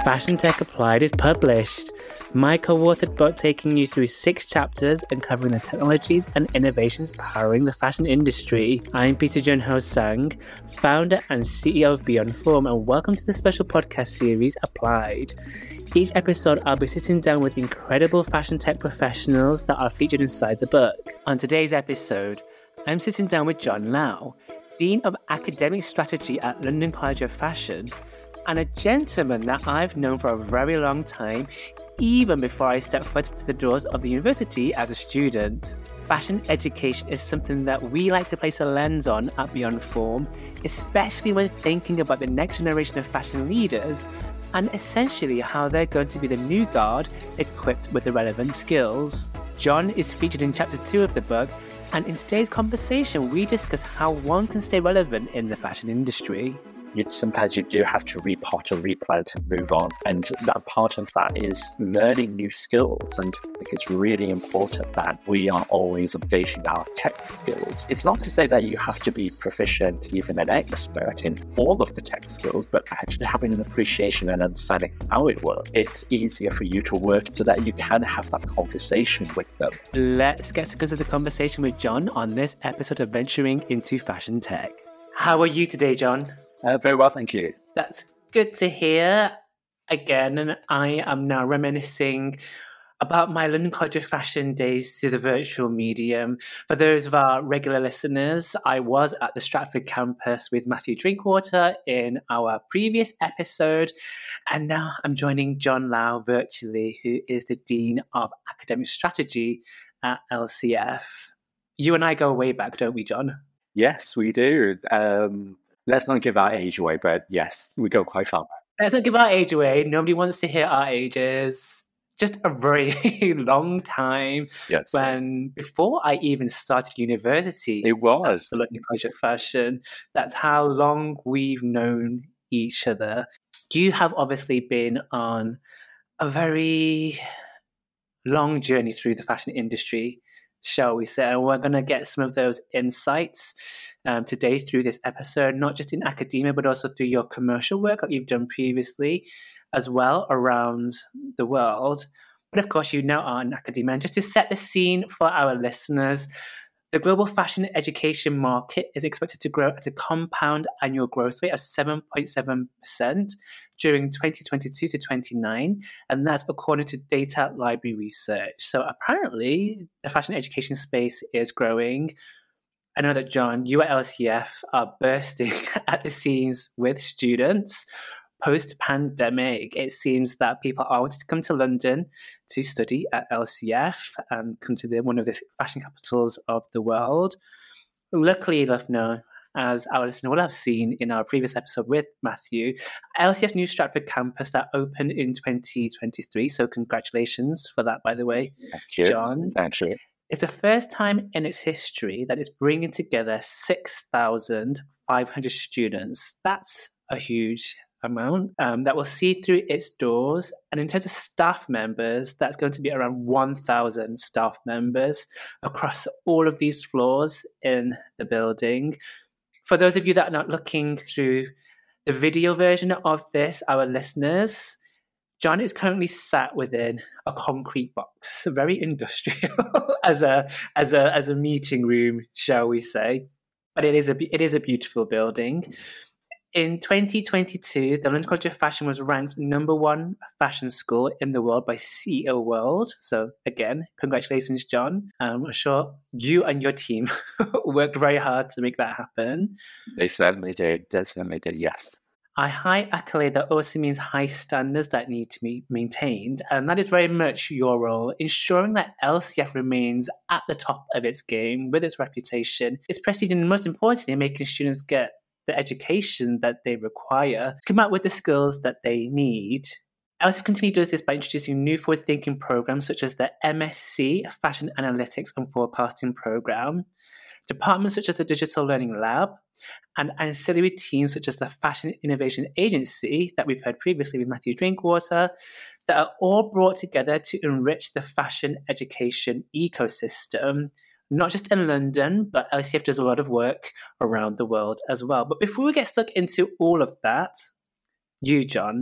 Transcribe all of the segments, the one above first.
Fashion Tech Applied is published. My co-authored book taking you through 6 chapters and covering the technologies and innovations powering the fashion industry. I'm Peter Junho Sang, founder and CEO of Beyond Form, and welcome to the special podcast series Applied. Each episode, I'll be sitting down with incredible fashion tech professionals that are featured inside the book. On today's episode, I'm sitting down with John Lau, Dean of Academic Strategy at London College of Fashion, and a gentleman that I've known for a very long time, even before I stepped foot into the doors of the university as a student. Fashion education is something that we like to place a lens on at Beyond Form, especially when thinking about the next generation of fashion leaders and essentially how they're going to be the new guard equipped with the relevant skills. John is featured in chapter 2 of the book, and in today's conversation, we discuss how one can stay relevant in the fashion industry. Sometimes you do have to repot or replant and move on. And that part of that is learning new skills. And I think it's really important that we are always updating our tech skills. It's not to say that you have to be proficient, even an expert in all of the tech skills, but actually having an appreciation and understanding how it works. It's easier for you to work so that you can have that conversation with them. Let's get to the conversation with John on this episode of Venturing into Fashion Tech. How are you today, John? Very well, thank you. That's good to hear. Again, and I am now reminiscing about my London College of Fashion days through the virtual medium. For those of our regular listeners, I was at the Stratford campus with Matthew Drinkwater in our previous episode, and now I'm joining John Lau virtually, who is the Dean of Academic Strategy at LCF. You and I go way back, don't we, John? Yes, we do. Let's not give our age away, but yes, we go quite far back. Let's not give our age away. Nobody wants to hear our ages. Just a very long time. Yes. Before I even started university. It was. At the London College of Fashion. That's how long we've known each other. You have obviously been on a very long journey through the fashion industry, shall we say. And we're going to get some of those insights today through this episode, not just in academia, but also through your commercial work that you've done previously as well around the world. But of course, you now are in academia. And just to set the scene for our listeners, the global fashion education market is expected to grow at a compound annual growth rate of 7.7% during 2022 to 29, and that's according to Data Library Research. So apparently, the fashion education space is growing. I know that, John, you at LCF are bursting at the seams with students. Post-pandemic, it seems that people are wanting to come to London to study at LCF and come to one of the fashion capitals of the world. Luckily enough, now, as our listener will have seen in our previous episode with Matthew, LCF New Stratford campus that opened in 2023. So congratulations for that, by the way, John. Thank you. It's the first time in its history that it's bringing together 6,500 students. That's a huge amount that will see through its doors. And in terms of staff members, that's going to be around 1,000 staff members across all of these floors in the building. For those of you that are not looking through the video version of this, our listeners, John is currently sat within a concrete box, very industrial as a meeting room, shall we say. But it is a beautiful building. In 2022, the London College of Fashion was ranked #1 fashion school in the world by CEO World. So again, congratulations, John. I'm sure you and your team worked very hard to make that happen. They certainly did. Yes. A high accolade that also means high standards that need to be maintained. And that is very much your role, ensuring that LCF remains at the top of its game with its reputation, its prestige, and most importantly, making students get the education that they require to come out with the skills that they need. LCF continually does this by introducing new forward-thinking programs such as the MSc Fashion Analytics and Forecasting Program, departments such as the Digital Learning Lab, and ancillary teams such as the Fashion Innovation Agency that we've heard previously with Matthew Drinkwater, that are all brought together to enrich the fashion education ecosystem, not just in London, but LCF does a lot of work around the world as well. But before we get stuck into all of that, you, John,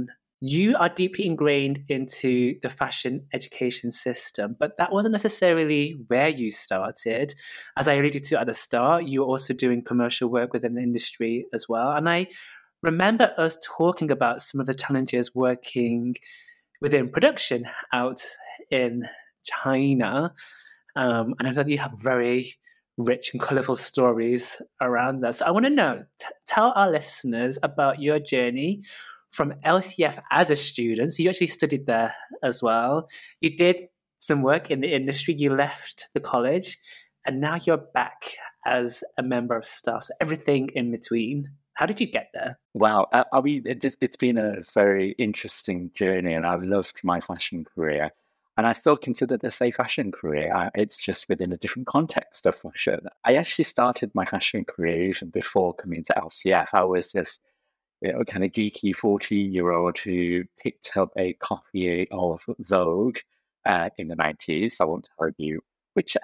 you are deeply ingrained into the fashion education system, but that wasn't necessarily where you started. As I alluded to at the start, you were also doing commercial work within the industry as well. And I remember us talking about some of the challenges working within production out in China. And I know that you have very rich and colorful stories around that. So I want to know, tell our listeners about your journey from LCF as a student. So you actually studied there as well. You did some work in the industry. You left the college, and now you're back as a member of staff. So everything in between. How did you get there? Wow. I mean, it's been a very interesting journey, and I've loved my fashion career. And I still consider this a fashion career. It's just within a different context of fashion. I actually started my fashion career even before coming to LCF. I was this kind of geeky 14-year-old who picked up a copy of Vogue in the 90s. I won't tell you which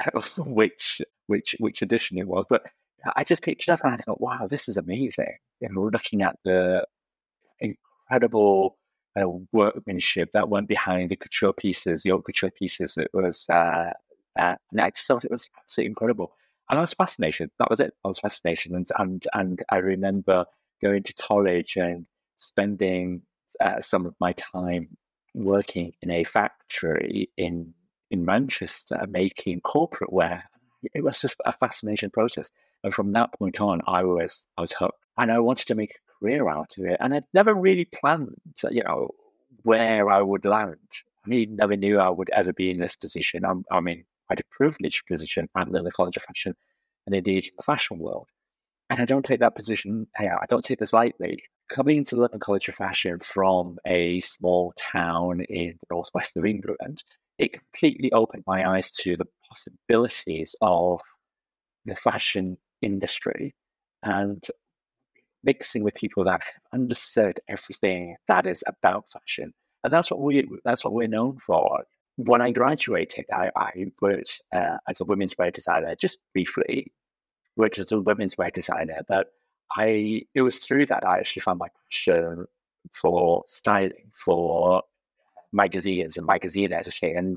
edition it was, but I just picked it up and I thought, wow, this is amazing. Looking at the incredible workmanship that went behind the couture pieces, the haute couture pieces. It was, and I just thought it was absolutely incredible. And I was fascinated. That was it. I was fascinated, and I remember going to college and spending some of my time working in a factory in Manchester making corporate wear. It was just a fascinating process. And from that point on, I was hooked, and I wanted to make a career out of it. And I'd never really planned, where I would land. I never knew I would ever be in this position. I'm in quite a privileged position at London College of Fashion, and indeed in the fashion world. And I don't take that position. I don't take this lightly. Coming into London College of Fashion from a small town in the northwest of England, it completely opened my eyes to the possibilities of the fashion industry and mixing with people that understood everything that is about fashion. And that's what we're known for. When I graduated, I worked as a women's wear designer, just briefly, worked as a women's wear designer. But it was through that I actually found my passion for styling, for magazines and magazine editing, and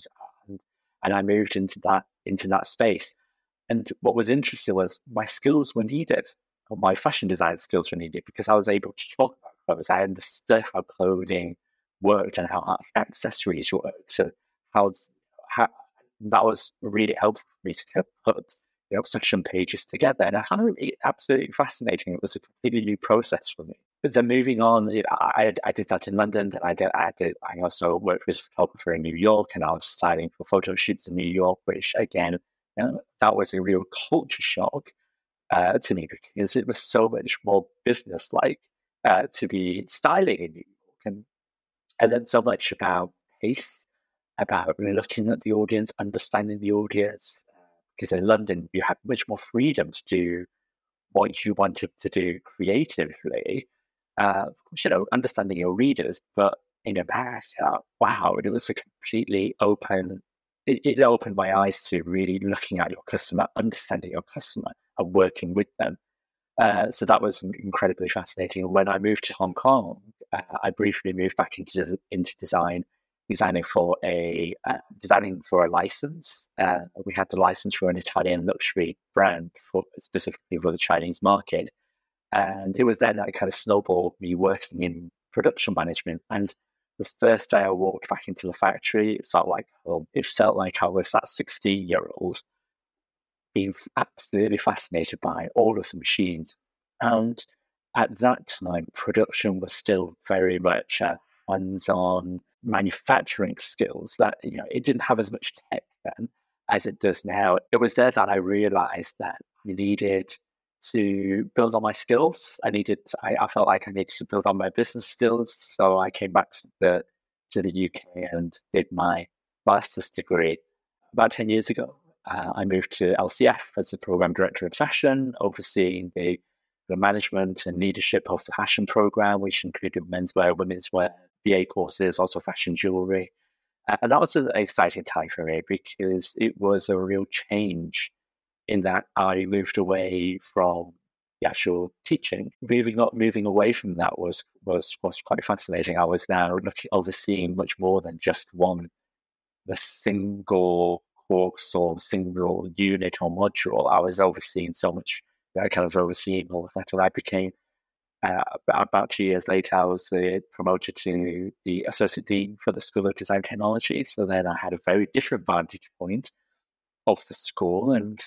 I moved into that space. And what was interesting was my skills were needed, or my fashion design skills were needed, because I was able to talk about clothes. I understood how clothing worked and how accessories worked. So how that was really helpful for me to put fashion pages together. And I found it absolutely fascinating. It was a completely new process for me. But then moving on, I did that in London. And I also worked with a photographer in New York, and I was styling for photo shoots in New York, which again, that was a real culture shock to me, because it was so much more business-like to be styling in New York, and then so much about pace, about looking at the audience, understanding the audience. Because in London, you have much more freedom to do what you wanted to do creatively. Of course, understanding your readers, but in America, wow, it was a completely open. It opened my eyes to really looking at your customer, understanding your customer, and working with them. So that was incredibly fascinating. When I moved to Hong Kong, I briefly moved back into design, designing for a license. We had the license for an Italian luxury brand specifically for the Chinese market. And it was then that it kind of snowballed me working in production management. And the first day I walked back into the factory, it felt like I was that 16-year-old being absolutely fascinated by all of the machines. And at that time, production was still very much hands-on manufacturing skills. That it didn't have as much tech then as it does now. It was there that I realized that I needed to build on my skills. I felt like I needed to build on my business skills. So I came back to the UK and did my master's degree about 10 years ago. I moved to LCF as the program director of fashion, overseeing the management and leadership of the fashion program, which included menswear, women's wear, BA courses, also fashion jewelry. And that was an exciting time for me, because it was a real change in that I moved away from the actual teaching. Moving away from that was quite fascinating. I was now overseeing much more than just the single course or single unit or module. I was overseeing so much. I kind of overseeing all of that, and I became about 2 years later, I was promoted to the Associate Dean for the School of Design Technology. So then I had a very different vantage point of the school, and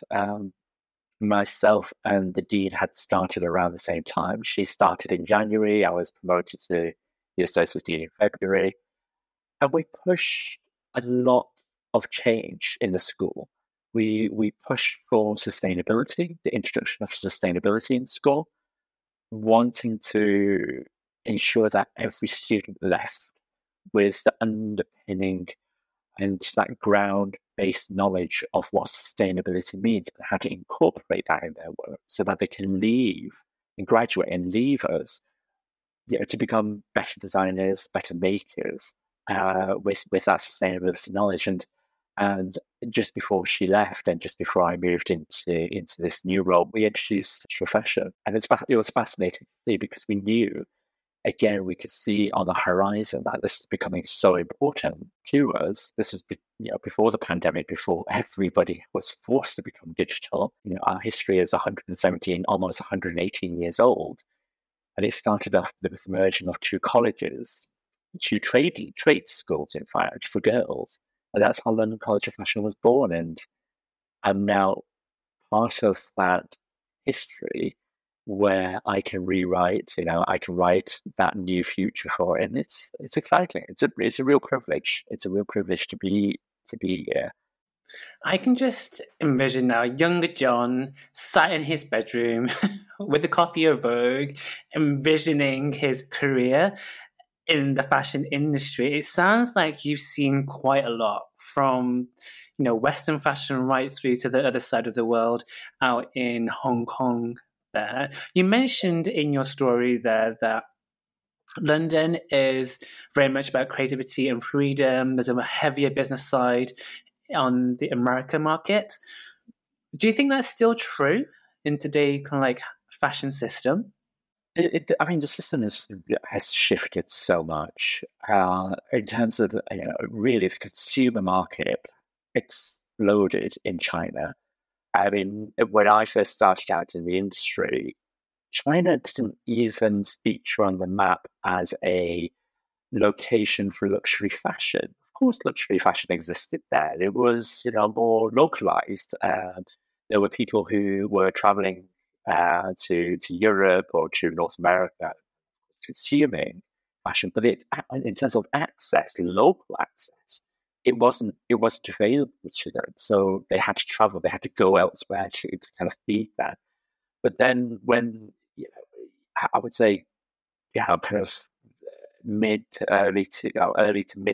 myself and the Dean had started around the same time. She started in January. I was promoted to the Associate Dean in February. And we pushed a lot of change in the school. We pushed for sustainability, the introduction of sustainability in school, wanting to ensure that every student left with the underpinning and that ground-based knowledge of what sustainability means and how to incorporate that in their work so that they can leave and graduate and leave us, to become better designers, better makers with that sustainability knowledge. And just before she left, and just before I moved into this new role, we introduced this profession, and it was fascinating to see because we knew, again, we could see on the horizon that this is becoming so important to us. This was, before the pandemic, before everybody was forced to become digital. Our history is 117, almost 118 years old, and it started off with the merging of two colleges, two trade schools, in fact, for girls. And that's how London College of Fashion was born. And I'm now part of that history where I can rewrite, I can write that new future for it. And it's exciting. It's a real privilege. It's a real privilege to be here. I can just envision now younger John sat in his bedroom with a copy of Vogue, envisioning his career in the fashion industry. It sounds like you've seen quite a lot from, Western fashion right through to the other side of the world out in Hong Kong there. You mentioned in your story there that London is very much about creativity and freedom. There's a heavier business side on the American market. Do you think that's still true in today's kind of like fashion system? The system has shifted so much in terms of really the consumer market exploded in China. When I first started out in the industry, China didn't even feature on the map as a location for luxury fashion. Of course, luxury fashion existed there. It was more localized. There were people who were traveling to Europe or to North America consuming fashion, but in terms of access, local access, it wasn't available to them. So they had to travel, they had to go elsewhere to kind of feed that. But then when I would say, kind of mid to early to mid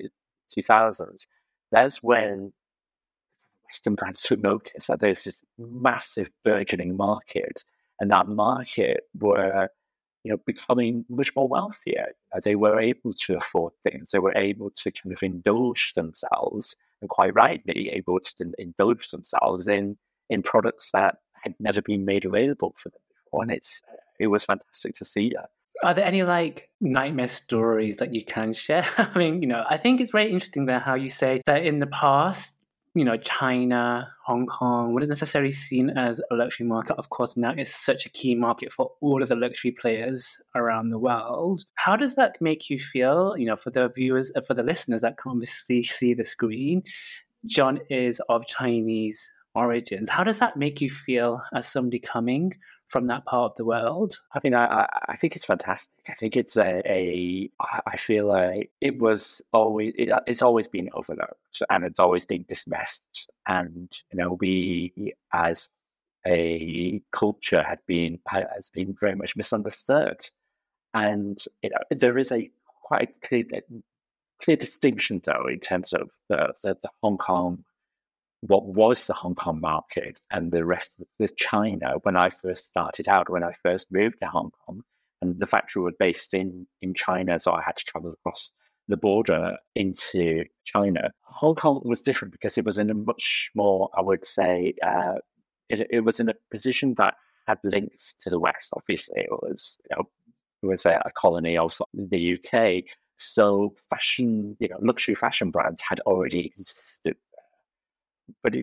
2000s, that's when Western brands took notice that there's this massive burgeoning market, and that market were becoming much more wealthier. They were able to afford things. They were able to kind of indulge themselves, and quite rightly able to indulge themselves in products that had never been made available for them before. And it was fantastic to see that. Are there any like nightmare stories that you can share? I think it's very interesting there how you say that in the past, China, Hong Kong wasn't necessarily seen as a luxury market. Of course, now it's such a key market for all of the luxury players around the world. How does that make you feel? For the viewers, for the listeners that can't obviously see the screen, John is of Chinese origins. How does that make you feel as somebody coming from that part of the world? I think it's fantastic. I think it's I feel like it's always been overlooked, and it's always been dismissed. And we as a culture has been very much misunderstood. And there is a quite clear distinction though in terms of the Hong Kong, what was the Hong Kong market, and the rest of China. When I first started out, when I first moved to Hong Kong, and the factory was based in China, so I had to travel across the border into China. Hong Kong was different because it was in a much more, I would say, it was in a position that had links to the West. Obviously, it was a colony of the UK. So fashion, luxury fashion brands had already existed, but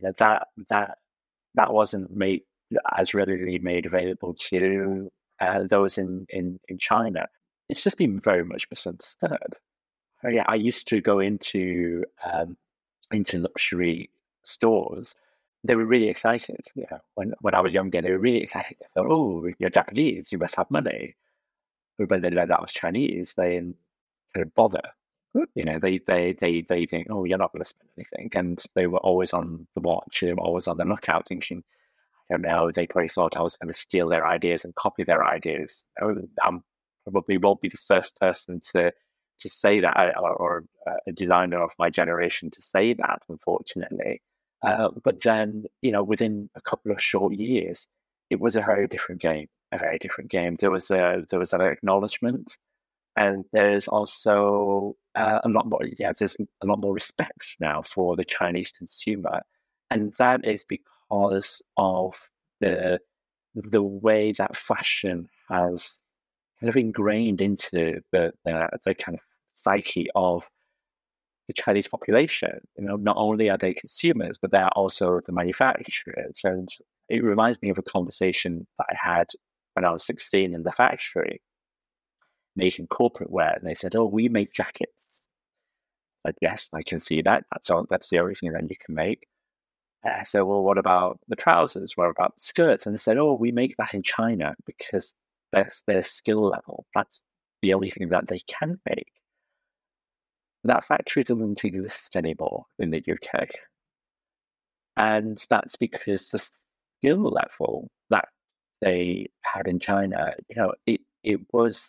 that wasn't made as readily made available to those in China. It's just been very much misunderstood. I used to go into luxury stores. They were really excited. When I was younger, they were really excited. They thought, "Oh, you're Japanese, you must have money." But when they learned that I was Chinese, they didn't bother. They think, "Oh, you're not going to spend anything," and they were always on the watch. They were always on the lookout, thinking, "I don't know." They probably thought I was going to steal their ideas and copy their ideas. I'm probably won't be the first person to say that, or a designer of my generation to say that, unfortunately. But then, within a couple of short years, it was a very different game. A very different game. There was an acknowledgement, and there's also a lot more. Yeah, there's a lot more respect now for the Chinese consumer, and that is because of the way that fashion has kind of ingrained into the kind of psyche of the Chinese population. Not only are they consumers, but they're also the manufacturers. And it reminds me of a conversation that I had when I was 16 in the factory, making corporate wear. And they said, "Oh, we make jackets." But yes, I can see that. That's the only thing that you can make. I said, "Well, what about the trousers? What about the skirts?" And they said, "Oh, we make that in China because that's their skill level. That's the only thing that they can make." That factory doesn't exist anymore in the UK. And that's because the skill level that they had in China, it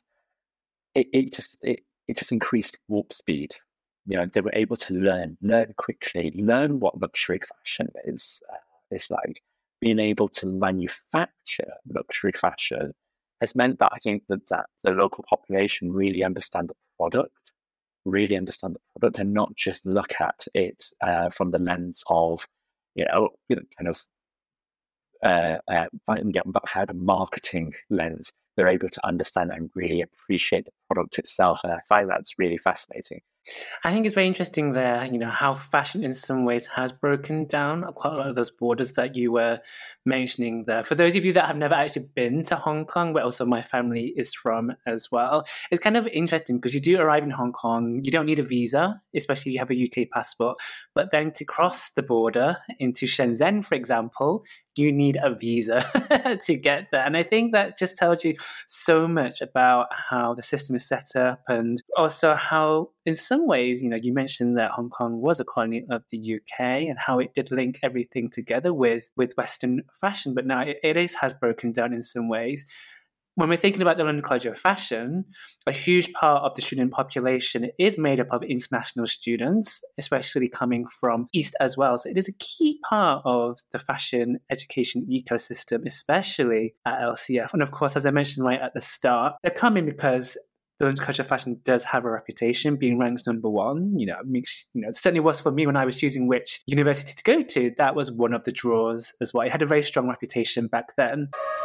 just increased warp speed. They were able to learn quickly, learn what luxury fashion is. It's like being able to manufacture luxury fashion has meant that I think that the local population really understand the product, and not just look at it from the lens of, kind of had a marketing lens. They're able to understand and really appreciate the product itself. And I find that's really fascinating. I think it's very interesting there, how fashion in some ways has broken down quite a lot of those borders that you were mentioning there. For those of you that have never actually been to Hong Kong, where also my family is from as well, it's kind of interesting because you do arrive in Hong Kong, you don't need a visa, especially if you have a UK passport, but then to cross the border into Shenzhen, for example, you need a visa to get there. And I think that just tells you so much about how the system is set up, and also how, in some ways, you mentioned that Hong Kong was a colony of the UK and how it did link everything together with Western fashion. But now it has broken down in some ways. When we're thinking about the London College of Fashion, a huge part of the student population is made up of international students, especially coming from East as well. So it is a key part of the fashion education ecosystem, especially at LCF. And of course, as I mentioned right at the start, they're coming because the London College of Fashion does have a reputation being ranked number one. It certainly was for me when I was choosing which university to go to. That was one of the draws as well. It had a very strong reputation back then.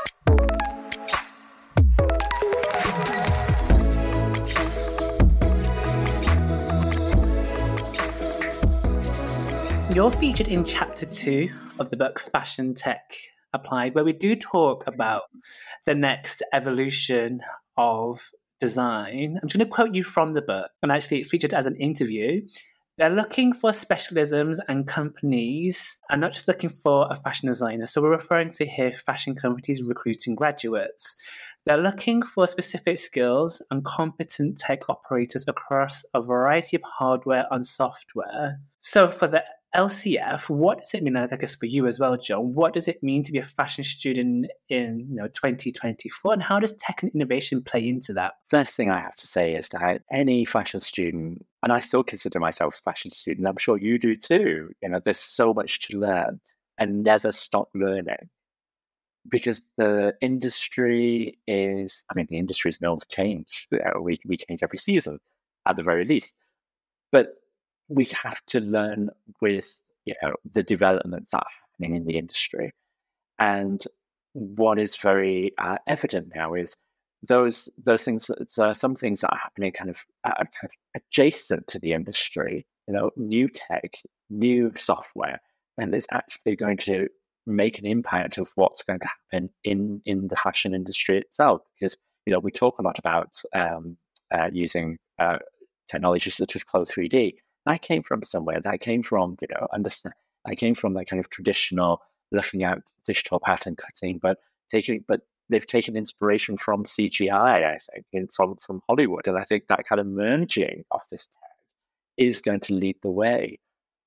You're featured in Chapter 2 of the book Fashion Tech Applied, where we do talk about the next evolution of design. I'm just going to quote you from the book, and actually it's featured as an interview. They're looking for specialisms, and companies are not just looking for a fashion designer. So we're referring to here fashion companies recruiting graduates. They're looking for specific skills and competent tech operators across a variety of hardware and software. So for the LCF, what does it mean, I guess for you as well, John, what does it mean to be a fashion student in 2024, and how does tech and innovation play into that? First thing I have to say is that any fashion student, and I still consider myself a fashion student, I'm sure you do too, there's so much to learn and never stop learning. Because the industry is known to change. We change every season, at the very least. But we have to learn with, the developments that are happening in the industry. And what is very evident now is those things. Some things that are happening kind of adjacent to the industry. New tech, new software, and it's actually going to make an impact of what's going to happen in the fashion industry itself. Because we talk a lot about using technologies such as Clothes 3D. That came from somewhere. That came from understand. I came from that kind of traditional looking at digital pattern cutting, but they've taken inspiration from CGI, I think, from Hollywood, and I think that kind of merging of this tech is going to lead the way.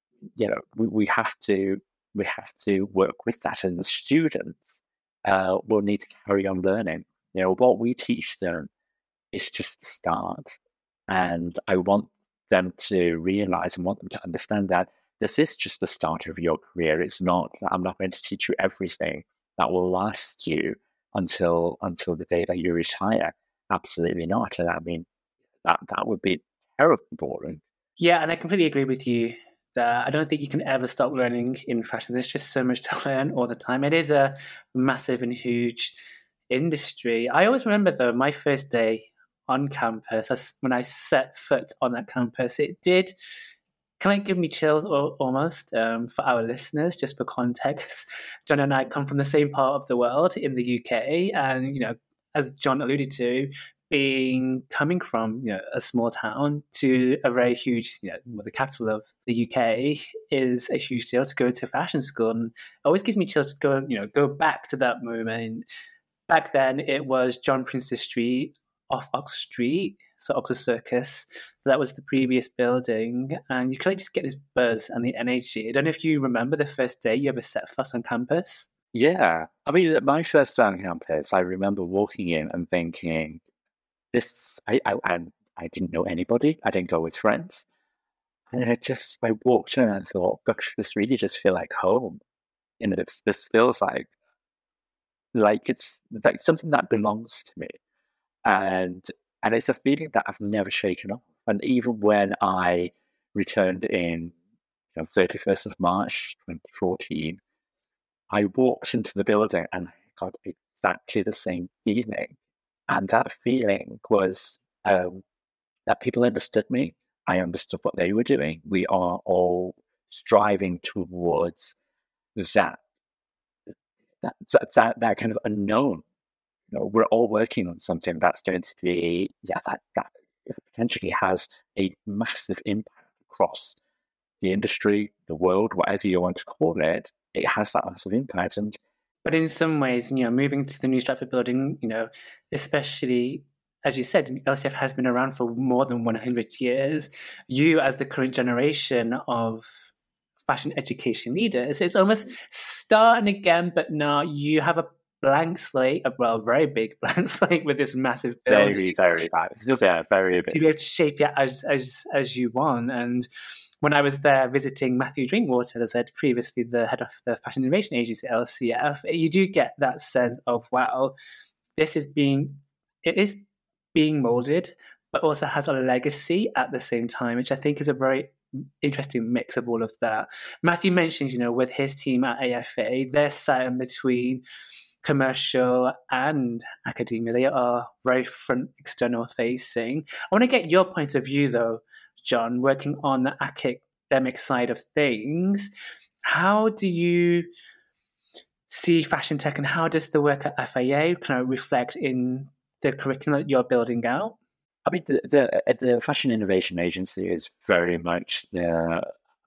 We have to work with that, and the students will need to carry on learning. What we teach them is just the start, and I want them to realize and want them to understand that this is just the start of your career. It's not. I'm not going to teach you everything that will last you until the day that you retire. Absolutely not. And I mean, that would be terribly boring. Yeah, and I completely agree with you that I don't think you can ever stop learning in fashion. There's just so much to learn all the time. It is a massive and huge industry. I always remember, though, my first day on campus, when I set foot on that campus, it did kind of give me chills almost. For our listeners, just for context, John and I come from the same part of the world in the UK, and as John alluded to, coming from a small town to a very huge, the capital of the UK is a huge deal to go to fashion school, and it always gives me chills to go back to that moment. Back then, it was John Prince's Street off Oxford Street, so Oxford Circus. That was the previous building, and you could just get this buzz and the energy. I don't know if you remember the first day you ever set foot on campus. Yeah, I mean, my first day on campus, I remember walking in and thinking, "This." I didn't know anybody. I didn't go with friends, and I walked in and thought, "Gosh, this really just feels like home." This feels like it's like something that belongs to me. And it's a feeling that I've never shaken off. And even when I returned in 31st of March 2014, I walked into the building and I got exactly the same feeling. And that feeling was that people understood me. I understood what they were doing. We are all striving towards that kind of unknown. We're all working on something that's going to be, that potentially has a massive impact across the industry, the world, whatever you want to call it. It has that massive impact. But in some ways, moving to the new Stratford building, especially as you said, LCF has been around for more than 100 years. You, as the current generation of fashion education leaders, it's almost starting again, but now you have a blank slate, a very big blank slate with this massive building. Very, very bad. Yeah, very big. To be able to shape it as you want. And when I was there visiting Matthew Drinkwater, as I said previously, the head of the Fashion Innovation Agency, LCF, you do get that sense of, wow, it is being molded, but also has a legacy at the same time, which I think is a very interesting mix of all of that. Matthew mentions, with his team at AFA, they're sat in between commercial and academia. They are very front external facing. I want to get your point of view, though, John, working on the academic side of things. How do you see fashion tech, and how does the work at FIA kind of reflect in the curriculum that you're building out? I mean, the Fashion Innovation Agency is very much the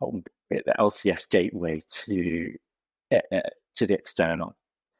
LCF gateway to the external.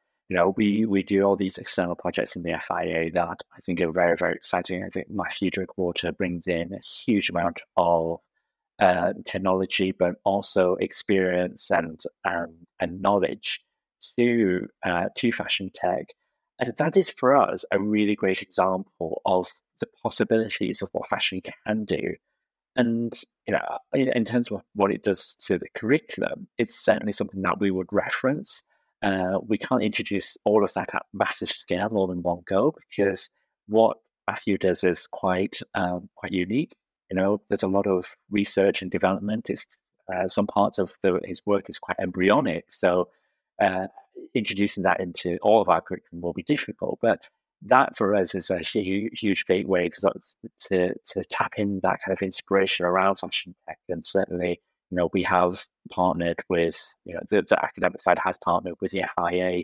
We do all these external projects in the FIA that I think are very, very exciting. I think Matthew Drinkwater brings in a huge amount of technology, but also experience and knowledge to fashion tech. And that is, for us, a really great example of the possibilities of what fashion can do. And, in terms of what it does to the curriculum, it's certainly something that we would reference. We can't introduce all of that at massive scale all in one go, because what Matthew does is quite unique. There's a lot of research and development. Some parts of his work is quite embryonic. So introducing that into all of our curriculum will be difficult. But that for us is a huge gateway to tap in that kind of inspiration around fashion tech. And certainly, we have partnered with, the academic side has partnered with the FIA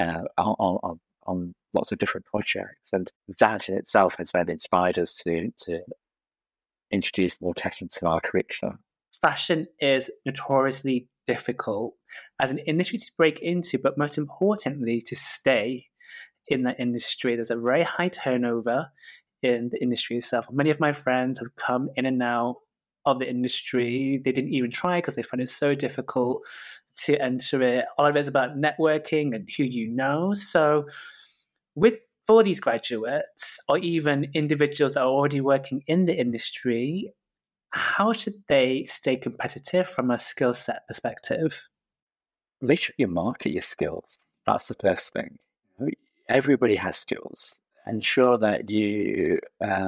on lots of different projects. And that in itself has then inspired us to introduce more tech into our curriculum. Fashion is notoriously difficult as an industry to break into, but most importantly, to stay in that industry. There's a very high turnover in the industry itself. Many of my friends have come in and out of the industry. They didn't even try because they find it so difficult to enter it. All of it is about networking and who you know. So for these graduates or even individuals that are already working in the industry, how should they stay competitive from a skill set perspective? Make sure you market your skills. That's the first thing. Everybody has skills. Ensure that you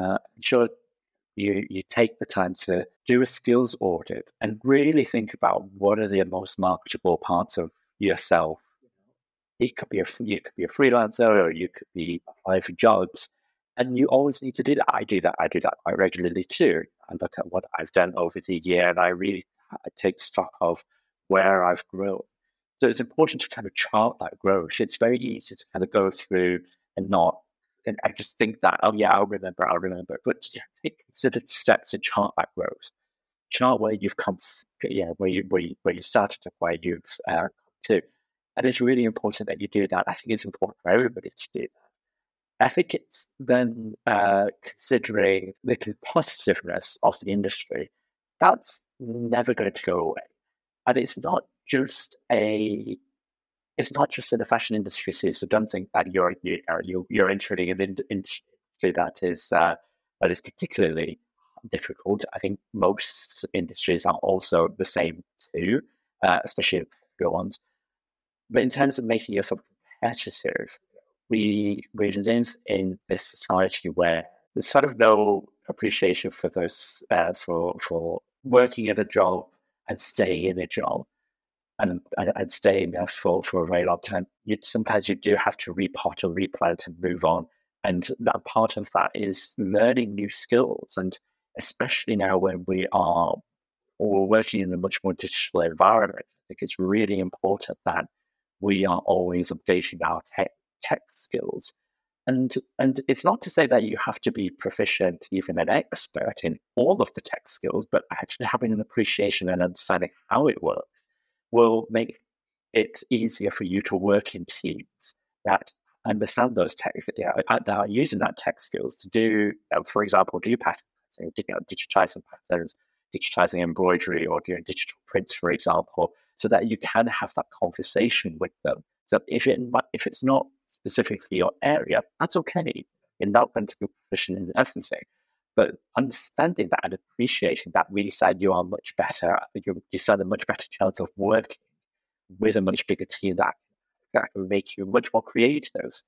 take the time to do a skills audit and really think about what are the most marketable parts of yourself. You could be a freelancer, or you could be applying for jobs, and you always need to do that. I do that quite regularly too. I look at what I've done over the year, and I take stock of where I've grown. So it's important to kind of chart that growth. It's very easy to kind of go through and I just think that, oh yeah, I'll remember. But take considered steps to chart that growth. Chart where you've come, where you started and where you've come to. And it's really important that you do that. I think it's important for everybody to do that. I think it's then considering the competitiveness of the industry. That's never going to go away. And it's not just in the fashion industry too. So don't think that you're entering an industry that is particularly difficult. I think most industries are also the same too, especially bigger ones. But in terms of making yourself competitive, we live in this society where there's sort of no appreciation for those for working at a job and staying in a job and staying there for a very long time. Sometimes you do have to repot or replant and move on. And that part of that is learning new skills. And especially now when we're working in a much more digital environment, I think it's really important that we are always updating our tech skills. And it's not to say that you have to be proficient, even an expert in all of the tech skills, but actually having an appreciation and understanding how it works will make it easier for you to work in teams that understand those tech, that are using that tech skills to do, for example, do pattern, digitizing patterns, digitizing embroidery, or doing digital prints, for example, so that you can have that conversation with them. So if it's not specifically your area, that's okay. You're not going to be proficient in everything. But understanding that and appreciating that really said you are much better, you stand a much better chance of working with a much bigger team that can make you much more creative.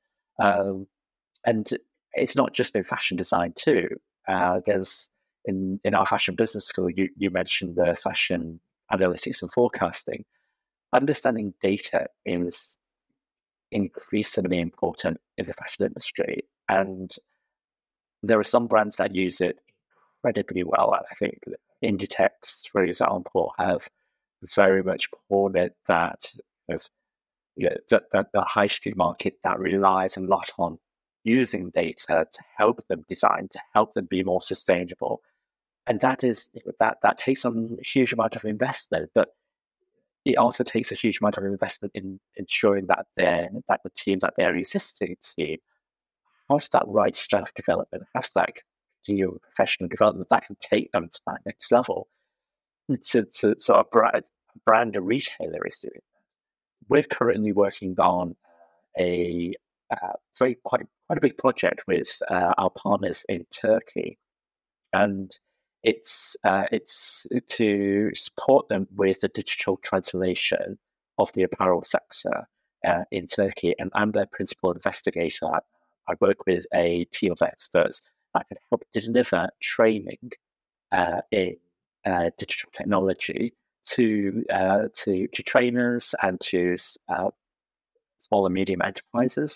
And it's not just in fashion design too. There's in our fashion business school, you mentioned the fashion analytics and forecasting. Understanding data is increasingly important in the fashion industry. And there are some brands that use it incredibly well. I think Inditex, for example, have very much cornered that as the high street market that relies a lot on using data to help them design, to help them be more sustainable. And that takes a huge amount of investment, but it also takes a huge amount of investment in ensuring that the team, that their existing team, has that right staff development, has that continual professional development that can take them to that next level. So a brand, a retailer is doing that. We're currently working on a quite a big project with our partners in Turkey, and it's to support them with the digital transformation of the apparel sector in Turkey. And I'm their principal investigator. I work with a team of experts that can help deliver training in digital technology to trainers and to small and medium enterprises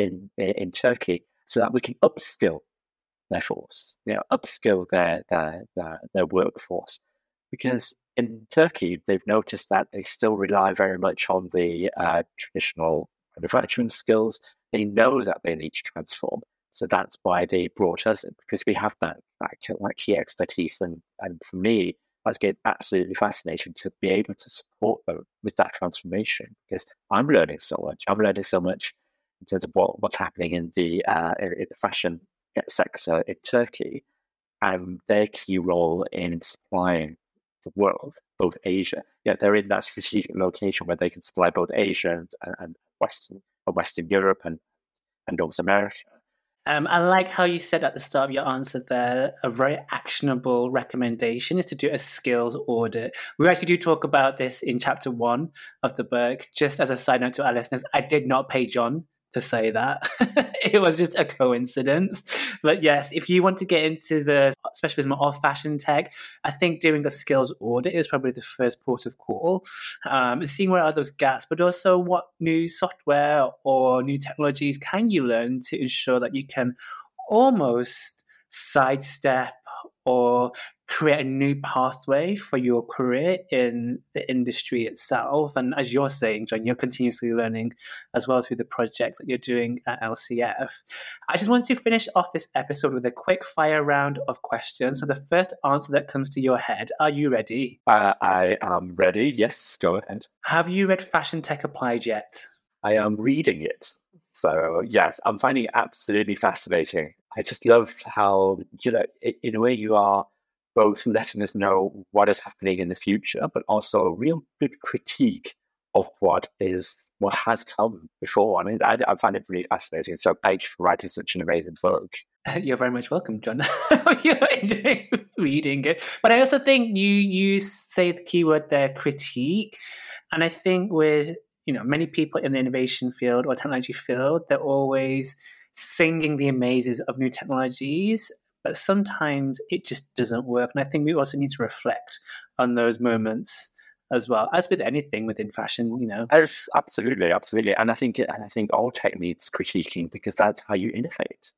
in Turkey, so that we can upskill their force, upskill their workforce. Because in Turkey, they've noticed that they still rely very much on the traditional manufacturing skills. They know that they need to transform. So that's why they brought us in, because we have that key expertise. And for me, that's absolutely fascinating to be able to support them with that transformation, because I'm learning so much. I'm learning so much in terms of what's happening in the fashion sector in Turkey, and their key role in supplying the world, both Asia. They're in that strategic location where they can supply both Asia and Western Europe and North America. I like how you said at the start of your answer there, a very actionable recommendation is to do a skills audit. We actually do talk about this in chapter 1 of the book. Just as a side note to our listeners, I did not pay John to say that. It was just a coincidence. But yes, if you want to get into the specialism of fashion tech, I think doing a skills audit is probably the first port of call. Seeing where are those gaps, but also what new software or new technologies can you learn to ensure that you can almost sidestep or create a new pathway for your career in the industry itself. And as you're saying, John, you're continuously learning as well through the projects that you're doing at LCF. I just wanted to finish off this episode with a quick fire round of questions. So the first answer that comes to your head, are you ready? I am ready. Yes, go ahead. Have you read Fashion Tech Applied yet? I am reading it. So yes, I'm finding it absolutely fascinating. I just love how, in a way you are both letting us know what is happening in the future, but also a real good critique of what has come before. I mean, I find it really fascinating. So thanks for writing such an amazing book. You're very much welcome, John. You're enjoying reading it. But I also think you say the keyword there, critique. And I think with many people in the innovation field or technology field, they're always singing the amazes of new technologies, but sometimes it just doesn't work. And I think we also need to reflect on those moments as well, as with anything within fashion, Absolutely. And I think all tech needs critiquing, because that's how you innovate.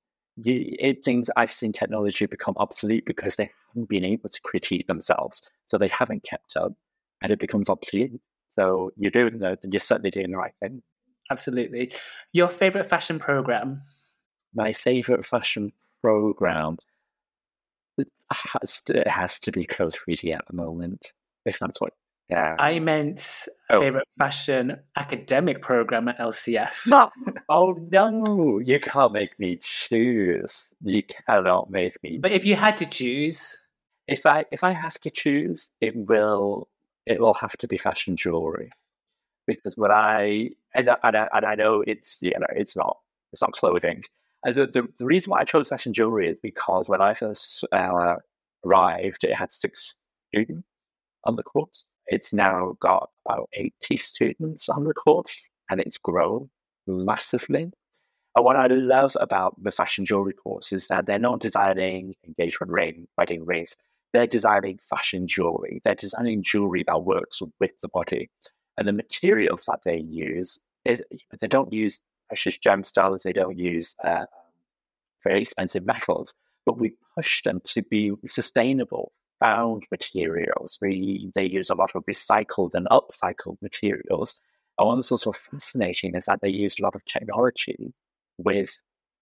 I've seen technology become obsolete because they haven't been able to critique themselves. So they haven't kept up, and it becomes obsolete. So you're certainly doing the right thing. Absolutely. Your favorite fashion program? My favorite fashion program, it has to be Code 3D at the moment, if that's what. Yeah. I meant favorite fashion academic program at LCF. Oh no, you can't make me choose. You cannot make me. But if you had to choose, if I have to choose, it will have to be fashion jewelry, because I know it's not clothing. And the reason why I chose fashion jewelry is because when I first arrived, it had 6 students on the course. It's now got about 80 students on the course, and it's grown massively. And what I love about the fashion jewelry course is that they're not designing engagement rings, wedding rings. They're designing fashion jewelry. They're designing jewelry that works with the body. And the materials that they use they don't use precious gemstones. They don't use very expensive metals, but we push them to be sustainable, found materials. They use a lot of recycled and upcycled materials. And what's also fascinating is that they use a lot of technology with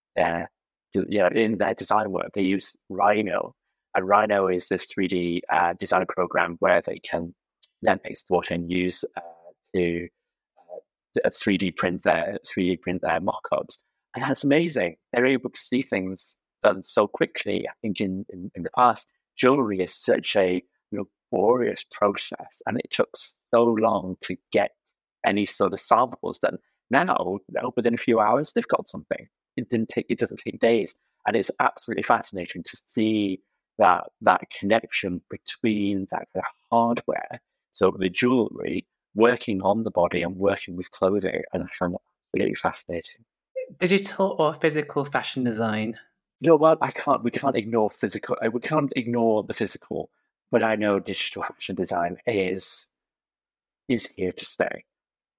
in their design work. They use Rhino, and Rhino is this 3D design program where they can then export and use to 3D print their mock-ups. And that's amazing. They're able to see things done so quickly. I think in the past, jewelry is such a laborious process, and it took so long to get any sort of samples done. Now, within a few hours, they've got something. It doesn't take days, and it's absolutely fascinating to see that connection between that kind of hardware, so the jewelry, working on the body and working with clothing, and I find that really fascinating. Digital or physical fashion design? You know what? We can't ignore physical. We can't ignore the physical, but I know digital fashion design is here to stay.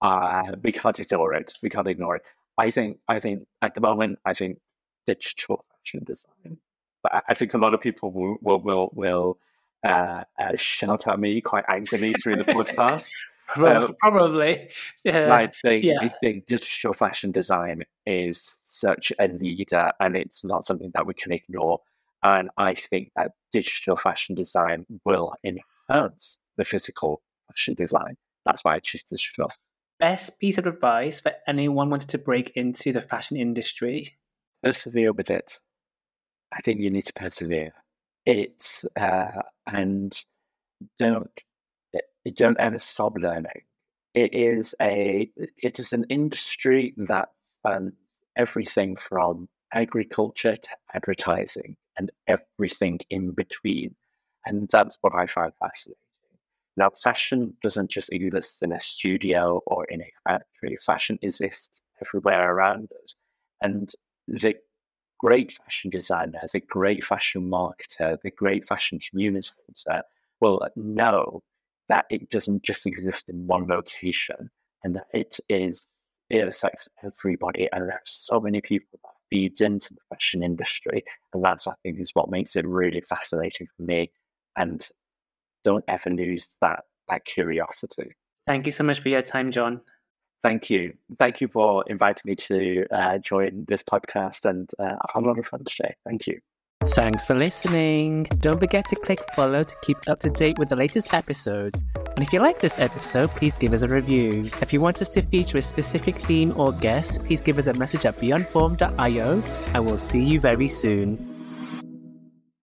We can't ignore it. We can't ignore it. I think at the moment, I think digital fashion design. But I think a lot of people will shout at me quite angrily through the podcast. Probably. I think digital fashion design is such a leader, and it's not something that we can ignore. And I think that digital fashion design will enhance the physical fashion design. That's why I choose digital. Best piece of advice for anyone wanting to break into the fashion industry? Persevere with it. I think you need to persevere. It's and don't ever stop learning. It is an industry that spans everything from agriculture to advertising and everything in between. And that's what I find fascinating. Now, fashion doesn't just exist in a studio or in a factory. Fashion exists everywhere around us. And the great fashion designer, the great fashion marketer, the great fashion communicator will know that it doesn't just exist in one location, and that it affects everybody. And there are so many people that feeds into the fashion industry. And that's, I think, is what makes it really fascinating for me. And don't ever lose that curiosity. Thank you so much for your time, John. Thank you. Thank you for inviting me to join this podcast, and I've had a lot of fun today. Thank you. Thanks for listening. Don't forget to click follow to keep up to date with the latest episodes. And if you like this episode, please give us a review. If you want us to feature a specific theme or guest, please give us a message at beyondform.io. I will see you very soon.